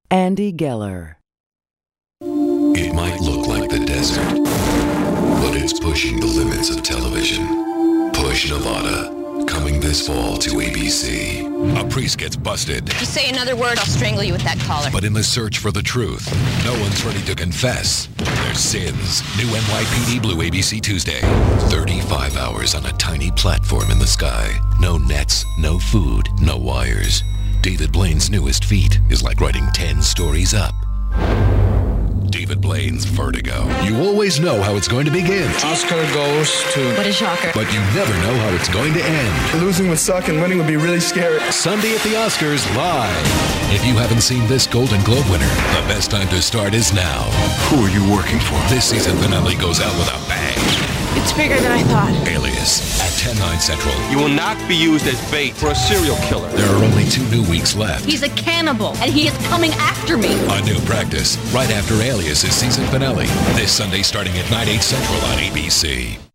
Andy Geller. It might look like the desert, but it's pushing the limits of television. Push Nevada, coming this fall to ABC. A priest gets busted. If you say another word, I'll strangle you with that collar. But in the search for the truth, no one's ready to confess their sins. New NYPD Blue ABC Tuesday. 35 hours on a tiny platform in the sky. No nets, no food, no wires. David Blaine's newest feat is like writing 10 stories up. David Blaine's Vertigo. You always know how it's going to begin. Oscar goes to... What a shocker. But you never know how it's going to end. Losing would suck and winning would be really scary. Sunday at the Oscars live. If you haven't seen this Golden Globe winner, the best time to start is now. Who are you working for? This season finale goes out with a bang. It's bigger than I thought. Alias at 10/9 Central. You will not be used as bait for a serial killer. There are only 2 new weeks left. He's a cannibal, and he is coming after me. A new practice right after Alias' season finale. This Sunday starting at 9/8 Central on ABC.